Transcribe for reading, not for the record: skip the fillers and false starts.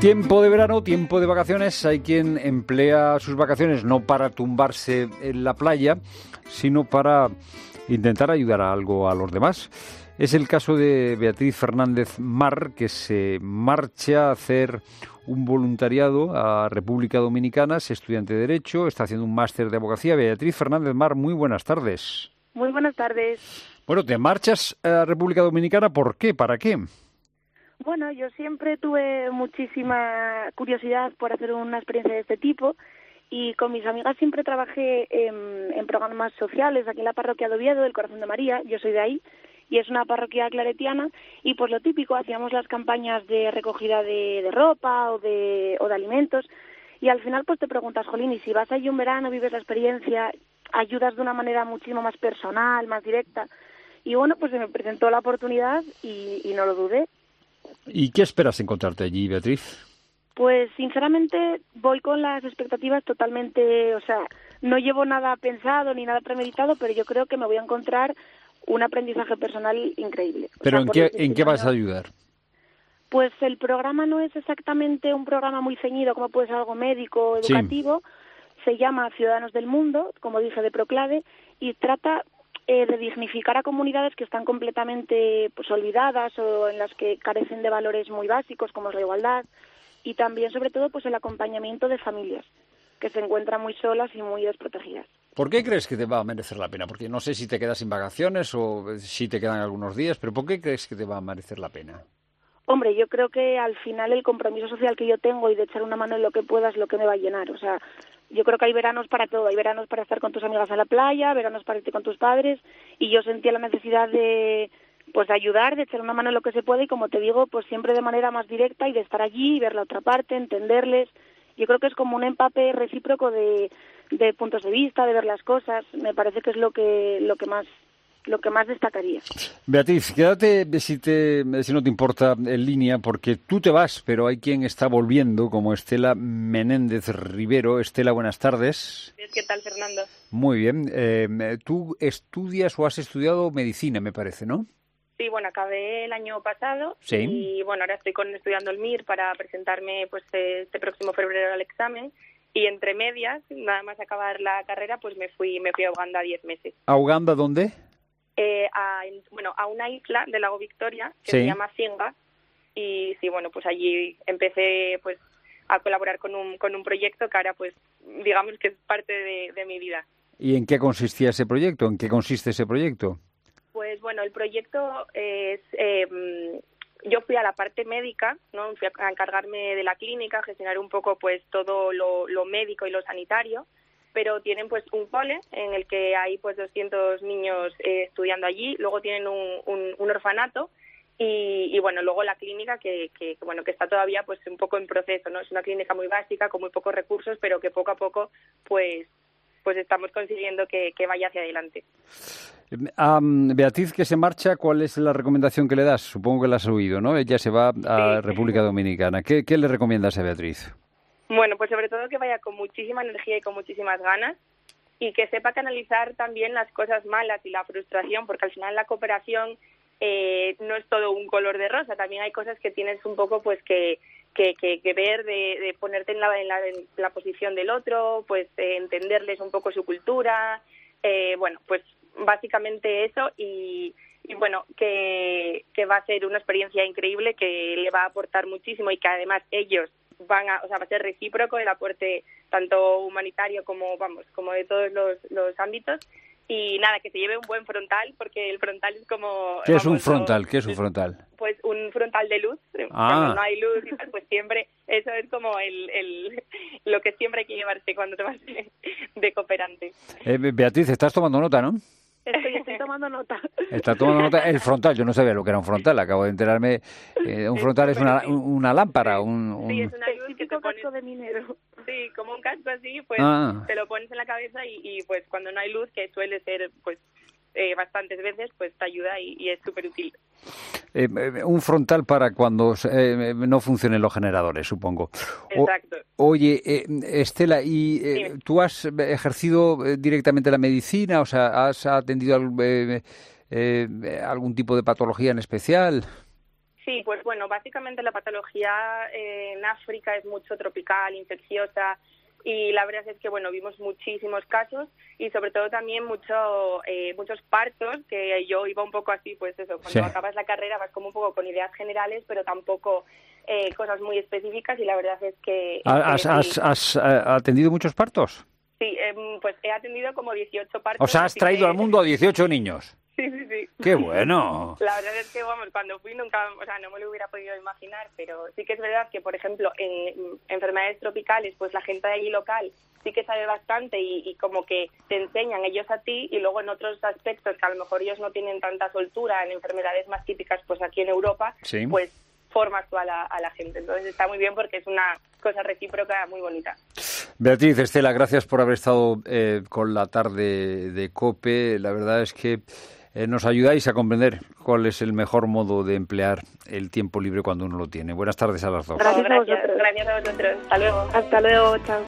Tiempo de verano, tiempo de vacaciones. Hay quien emplea sus vacaciones no para tumbarse en la playa, sino para intentar ayudar a algo a los demás. Es el caso de Beatriz Fernández Mar, que se marcha a hacer un voluntariado a República Dominicana. Es estudiante de Derecho, está haciendo un máster de abogacía. Beatriz Fernández Mar, muy buenas tardes. Muy buenas tardes. Bueno, ¿te marchas a República Dominicana? ¿Por qué? ¿Para qué? Bueno, yo siempre tuve muchísima curiosidad por hacer una experiencia de este tipo y con mis amigas siempre trabajé en programas sociales aquí en la parroquia de Oviedo, del Corazón de María. Yo soy de ahí y es una parroquia claretiana y pues lo típico, hacíamos las campañas de recogida de ropa o de alimentos y al final pues te preguntas, jolín, y si vas allí un verano, vives la experiencia, ayudas de una manera muchísimo más personal, más directa y bueno, pues se me presentó la oportunidad y no lo dudé. ¿Y qué esperas encontrarte allí, Beatriz? Pues sinceramente voy con las expectativas totalmente, o sea, no llevo nada pensado ni nada premeditado, pero yo creo que me voy a encontrar un aprendizaje personal increíble. ¿Pero o sea, en qué vas a ayudar? Pues el programa no es exactamente un programa muy ceñido como puede ser algo médico o educativo, se llama Ciudadanos del Mundo, como dije, de Proclade, y trata de dignificar a comunidades que están completamente pues olvidadas o en las que carecen de valores muy básicos como es la igualdad y también sobre todo pues el acompañamiento de familias que se encuentran muy solas y muy desprotegidas. ¿Por qué crees que te va a merecer la pena? Porque no sé si te quedas sin vacaciones o si te quedan algunos días, pero ¿por qué crees que te va a merecer la pena? Hombre, yo creo que al final el compromiso social que yo tengo y de echar una mano en lo que pueda es lo que me va a llenar. O sea, yo creo que hay veranos para todo. Hay veranos para estar con tus amigas a la playa, veranos para irte con tus padres. Y yo sentía la necesidad de ayudar, de echar una mano en lo que se puede. Y como te digo, pues siempre de manera más directa y de estar allí, ver la otra parte, entenderles. Yo creo que es como un empape recíproco de puntos de vista, de ver las cosas. Me parece que es lo que más destacaría. Beatriz, quédate, si no te importa, en línea, porque tú te vas, pero hay quien está volviendo, como Estela Menéndez Rivero. Estela, buenas tardes. ¿Qué tal, Fernando? Muy bien. Tú estudias o has estudiado medicina, me parece, ¿no? Sí, bueno, acabé el año pasado y bueno, ahora estoy estudiando el MIR para presentarme pues este próximo febrero al examen. Y entre medias, nada más acabar la carrera, pues me fui a Uganda 10 meses. ¿A Uganda dónde? A una isla del lago Victoria que se llama Singa y sí, bueno, pues allí empecé pues a colaborar con un proyecto que ahora pues digamos que es parte de mi vida. ¿Y en qué consistía ese proyecto? ¿En qué consiste ese proyecto? Pues bueno, el proyecto es yo fui a la parte médica, ¿no? Fui a encargarme de la clínica, gestionar un poco pues todo lo médico y lo sanitario. Pero tienen pues un cole en el que hay pues 200 niños estudiando allí, luego tienen un orfanato y bueno, luego la clínica que está todavía pues un poco en proceso, ¿no? Es una clínica muy básica con muy pocos recursos, pero que poco a poco pues estamos consiguiendo que vaya hacia adelante. Beatriz, que se marcha, ¿cuál es la recomendación que le das? Supongo que la has oído, ¿no? Ella se va a República Dominicana. ¿Qué le recomiendas a Beatriz? Bueno, pues sobre todo que vaya con muchísima energía y con muchísimas ganas y que sepa canalizar también las cosas malas y la frustración, porque al final la cooperación no es todo un color de rosa, también hay cosas que tienes un poco pues que ver, de ponerte en la posición del otro, pues entenderles un poco su cultura, bueno, pues básicamente eso y bueno, que va a ser una experiencia increíble, que le va a aportar muchísimo y que además ellos va a ser recíproco el aporte tanto humanitario como de todos los ámbitos y nada, que se lleve un buen frontal porque el frontal es como... ¿Qué es un frontal? ¿Qué es un frontal? Pues un frontal de luz, cuando no hay luz y tal, pues siempre eso es como lo que siempre hay que llevarse cuando te vas de cooperante. Beatriz, estás tomando nota, ¿no? Estoy tomando nota. Está tomando nota. El frontal, yo no sabía lo que era un frontal, acabo de enterarme. Un frontal es una lámpara. Sí, es una luz que te pones... casco de minero. Sí, como un casco así, pues te lo pones en la cabeza y pues cuando no hay luz, que suele ser pues bastantes veces, pues te ayuda y es súper útil. Un frontal para cuando no funcionen los generadores, supongo. Exacto. Oye, Estela, ¿y tú has ejercido directamente la medicina? O sea, ¿has atendido algún tipo de patología en especial? Sí, pues bueno, básicamente la patología en África es mucho tropical, infecciosa, y la verdad es que, bueno, vimos muchísimos casos y sobre todo también muchos partos, que yo iba un poco así, pues eso, cuando acabas la carrera vas como un poco con ideas generales, pero tampoco cosas muy específicas, y la verdad es que... ¿Has atendido muchos partos? Sí, pues he atendido como 18 partos. O sea, has traído al mundo a 18 niños. Sí. ¡Qué bueno! La verdad es que, vamos, cuando fui nunca, o sea, no me lo hubiera podido imaginar, pero sí que es verdad que, por ejemplo, en enfermedades tropicales, pues la gente de allí local sí que sabe bastante y como que te enseñan ellos a ti, y luego en otros aspectos que a lo mejor ellos no tienen tanta soltura, en enfermedades más típicas, pues aquí en Europa, pues formas tú a la gente. Entonces está muy bien porque es una cosa recíproca muy bonita. Beatriz, Estela, gracias por haber estado con la tarde de COPE. La verdad es que nos ayudáis a comprender cuál es el mejor modo de emplear el tiempo libre cuando uno lo tiene. Buenas tardes a las dos. Gracias a vosotros. Gracias a vosotros. Hasta luego. Hasta luego, chao.